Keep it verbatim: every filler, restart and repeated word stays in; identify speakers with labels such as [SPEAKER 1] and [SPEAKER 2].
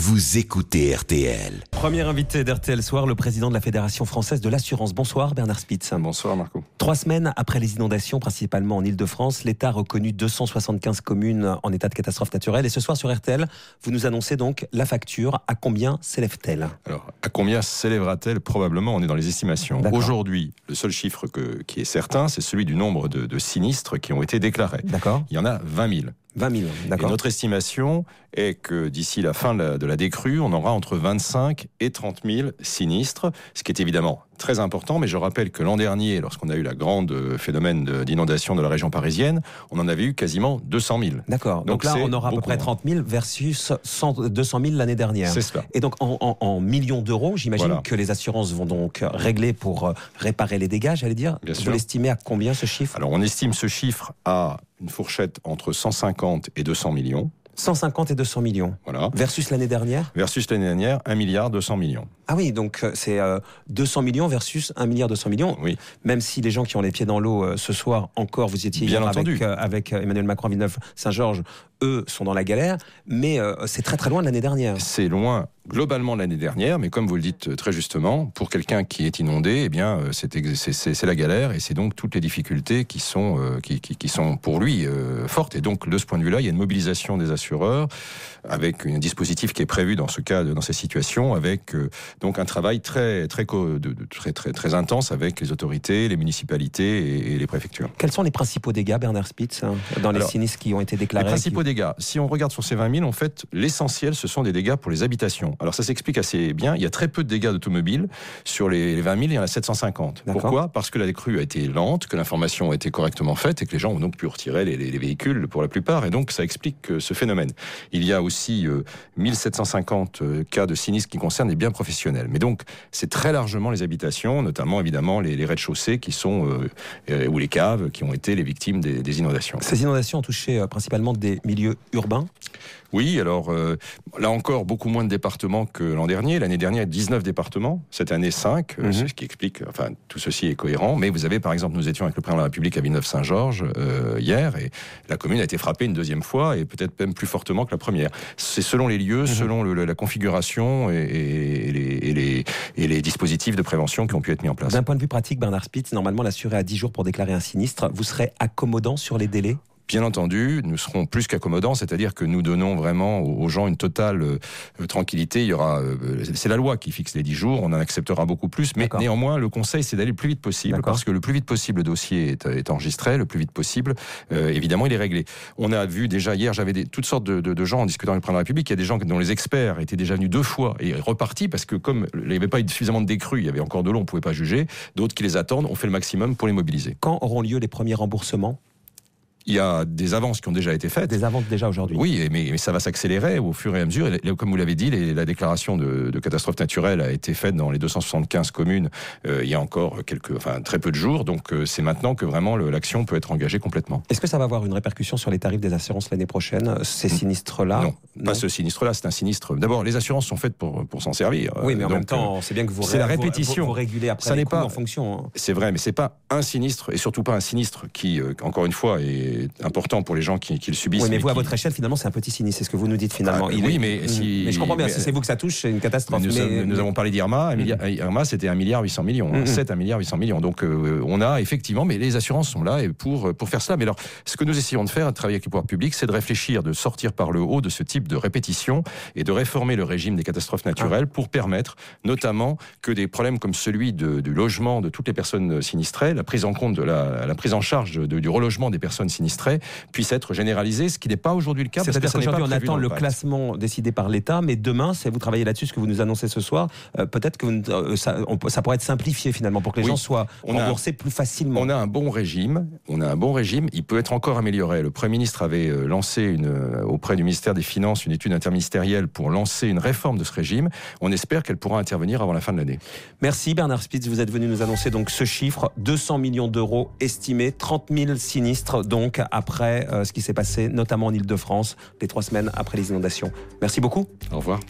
[SPEAKER 1] vous écoutez R T L.
[SPEAKER 2] Premier invité d'R T L Soir, le président de la Fédération Française de l'Assurance. Bonsoir Bernard Spitz.
[SPEAKER 3] Bonsoir Marco.
[SPEAKER 2] Trois semaines après les inondations, principalement en Ile-de-France, l'État a reconnu deux cent soixante-quinze communes en état de catastrophe naturelle. Et ce soir sur R T L, vous nous annoncez donc la facture. À combien s'élève-t-elle ?
[SPEAKER 3] Alors, à combien s'élèvera-t-elle ? Probablement, on est dans les estimations.
[SPEAKER 2] D'accord.
[SPEAKER 3] Aujourd'hui, le seul chiffre que, qui est certain, c'est celui du nombre de, de sinistres qui ont été déclarés.
[SPEAKER 2] D'accord.
[SPEAKER 3] Il y en a vingt mille.
[SPEAKER 2] vingt mille, d'accord.
[SPEAKER 3] Et notre estimation est que d'ici la fin de la, de la décrue, on aura entre vingt-cinq et trente mille sinistres, ce qui est évidemment très important, mais je rappelle que l'an dernier, lorsqu'on a eu la grande phénomène de, d'inondation de la région parisienne, on en avait eu quasiment deux cent mille.
[SPEAKER 2] D'accord, donc, donc là on aura à peu près trente mille versus cent, deux cent mille l'année dernière.
[SPEAKER 3] C'est cela.
[SPEAKER 2] Et donc en, en, en millions d'euros, j'imagine voilà. que les assurances vont donc régler pour réparer les dégâts, j'allais dire.
[SPEAKER 3] Bien
[SPEAKER 2] Vous
[SPEAKER 3] sûr.
[SPEAKER 2] l'estimez à combien ce chiffre ?
[SPEAKER 3] Alors on estime ce chiffre à une fourchette entre cent cinquante et deux cents millions.
[SPEAKER 2] cent cinquante et deux cents millions.
[SPEAKER 3] Voilà.
[SPEAKER 2] Versus l'année dernière ?
[SPEAKER 3] Versus l'année dernière, un milliard deux cents millions.
[SPEAKER 2] Ah oui, donc c'est euh, deux cents millions versus un milliard deux cents millions.
[SPEAKER 3] Oui.
[SPEAKER 2] Même si les gens qui ont les pieds dans l'eau euh, ce soir, encore, vous étiez
[SPEAKER 3] Bien
[SPEAKER 2] hier
[SPEAKER 3] entendu.
[SPEAKER 2] avec, euh, avec Emmanuel Macron à Villeneuve-Saint-Georges, eux sont dans la galère, mais euh, c'est très très loin de l'année dernière.
[SPEAKER 3] C'est loin globalement de l'année dernière, mais comme vous le dites très justement, pour quelqu'un qui est inondé, eh bien c'est, c'est, c'est, c'est la galère et c'est donc toutes les difficultés qui sont, euh, qui, qui, qui sont pour lui euh, fortes. Et donc de ce point de vue-là, il y a une mobilisation des assureurs avec un dispositif qui est prévu dans ce cas, dans ces situations, avec euh, donc un travail très très, de, de, très très très intense avec les autorités, les municipalités et, et les préfectures.
[SPEAKER 2] Quels sont les principaux dégâts, Bernard Spitz, hein, dans les Alors, sinistres qui ont été déclarés ?
[SPEAKER 3] Les principaux
[SPEAKER 2] qui...
[SPEAKER 3] dégâts, si on regarde sur ces vingt mille, en fait, l'essentiel, ce sont des dégâts pour les habitations. Alors ça s'explique assez bien. Il y a très peu de dégâts d'automobiles. Sur les vingt mille, il y en a sept cent cinquante. D'accord. Pourquoi ? Parce que la décrue a été lente, que l'information a été correctement faite et que les gens ont donc pu retirer les, les, les véhicules pour la plupart. Et donc ça explique ce phénomène. Il y a aussi euh, mille sept cent cinquante euh, cas de sinistres qui concernent les biens professionnels. Mais donc c'est très largement les habitations, notamment évidemment les, les rez-de-chaussée qui sont euh, euh, ou les caves qui ont été les victimes des, des inondations.
[SPEAKER 2] Ces inondations ont touché euh, principalement des milieux urbains ?
[SPEAKER 3] Oui, alors euh, là encore, beaucoup moins de départements que l'an dernier. L'année dernière, dix-neuf départements. Cette année, cinq. Mm-hmm. C'est ce qui explique, enfin, tout ceci est cohérent. Mais vous avez, par exemple, nous étions avec le président de la République à Villeneuve-Saint-Georges euh, hier, et la commune a été frappée une deuxième fois, et peut-être même plus fortement que la première. C'est selon les lieux, mm-hmm. selon le, la configuration et, et, les, et, les, et les dispositifs de prévention qui ont pu être mis en place.
[SPEAKER 2] D'un point de vue pratique, Bernard Spitz, normalement, l'assuré a dix jours pour déclarer un sinistre. Vous serez accommodant sur les délais ?
[SPEAKER 3] Bien entendu, nous serons plus qu'accommodants, c'est-à-dire que nous donnons vraiment aux gens une totale euh, tranquillité. Il y aura, euh, c'est la loi qui fixe les dix jours, on en acceptera beaucoup plus, mais D'accord. néanmoins, le conseil, c'est d'aller le plus vite possible, D'accord. parce que le plus vite possible, le dossier est, est enregistré, le plus vite possible, euh, évidemment, il est réglé. On a vu déjà hier, j'avais des, toutes sortes de, de, de gens en discutant avec le président de la République, il y a des gens dont les experts étaient déjà venus deux fois et repartis, parce que comme il n'y avait pas eu suffisamment de décrue, il y avait encore de l'eau, on ne pouvait pas juger, d'autres qui les attendent, on fait le maximum pour les mobiliser.
[SPEAKER 2] Quand auront lieu les premiers remboursements ?
[SPEAKER 3] Il y a des avances qui ont déjà été faites.
[SPEAKER 2] Des avances déjà aujourd'hui.
[SPEAKER 3] Oui, mais, mais ça va s'accélérer au fur et à mesure. Et comme vous l'avez dit, les, la déclaration de, de catastrophe naturelle a été faite dans les deux cent soixante-quinze communes euh, il y a encore quelques, enfin très peu de jours. Donc euh, c'est maintenant que vraiment le, l'action peut être engagée complètement.
[SPEAKER 2] Est-ce que ça va avoir une répercussion sur les tarifs des assurances l'année prochaine, ces sinistres-là ?
[SPEAKER 3] Non, non, pas ce sinistre-là. C'est un sinistre. D'abord, les assurances sont faites pour pour s'en servir.
[SPEAKER 2] Oui, mais en
[SPEAKER 3] Donc,
[SPEAKER 2] même temps, c'est bien que vous
[SPEAKER 3] c'est
[SPEAKER 2] ré-
[SPEAKER 3] la répétition.
[SPEAKER 2] Vous, vous régulez après
[SPEAKER 3] ça
[SPEAKER 2] les
[SPEAKER 3] n'est
[SPEAKER 2] coûts
[SPEAKER 3] pas
[SPEAKER 2] en fonction. Hein.
[SPEAKER 3] C'est vrai, mais c'est pas un sinistre et surtout pas un sinistre qui, euh, encore une fois, est important pour pour les gens qui, qui le subissent.
[SPEAKER 2] Oui, mais, mais vous,
[SPEAKER 3] qui...
[SPEAKER 2] à votre échelle, finalement, c'est un petit sinistre. C'est ce que vous nous dites, finalement.
[SPEAKER 3] Ah,
[SPEAKER 2] Il
[SPEAKER 3] oui,
[SPEAKER 2] est...
[SPEAKER 3] mais si...
[SPEAKER 2] Mais je comprends bien,
[SPEAKER 3] mais...
[SPEAKER 2] si c'est vous que ça touche, c'est une catastrophe.
[SPEAKER 3] Nous,
[SPEAKER 2] mais...
[SPEAKER 3] nous avons parlé d'Irma. Mm-hmm. Irma, c'était un milliard huit cents millions. Mm-hmm. sept, un milliard huit cents millions. Donc, euh, on a effectivement, mais les assurances sont là pour, pour faire cela. Mais alors, ce que nous essayons de faire, de travailler avec les pouvoirs publics, c'est de réfléchir, de sortir par le haut de ce type de répétition et de réformer le régime des catastrophes naturelles ah. pour permettre, notamment, que des problèmes comme celui de, du logement de toutes les personnes sinistrées, la prise en compte de la, la prise en charge de, du relogement des personnes sinistrées, puisse être généralisée, ce qui n'est pas aujourd'hui le cas.
[SPEAKER 2] C'est-à-dire qu'aujourd'hui, on attend le, le classement décidé par l'État, mais demain, si vous travaillez là-dessus, ce que vous nous annoncez ce soir, euh, peut-être que vous, euh, ça, on, ça pourrait être simplifié finalement pour que les oui, gens soient remboursés plus facilement.
[SPEAKER 3] On a un bon régime, on a un bon régime. Il peut être encore amélioré. Le Premier ministre avait euh, lancé une, euh, auprès du ministère des Finances une étude interministérielle pour lancer une réforme de ce régime. On espère qu'elle pourra intervenir avant la fin de l'année.
[SPEAKER 2] Merci Bernard Spitz, vous êtes venu nous annoncer donc ce chiffre, deux cents millions d'euros estimés, trente mille sinistres donc après euh, ce qui s'est passé notamment en Ile-de-France, les trois semaines après les inondations. Merci beaucoup.
[SPEAKER 3] Au revoir.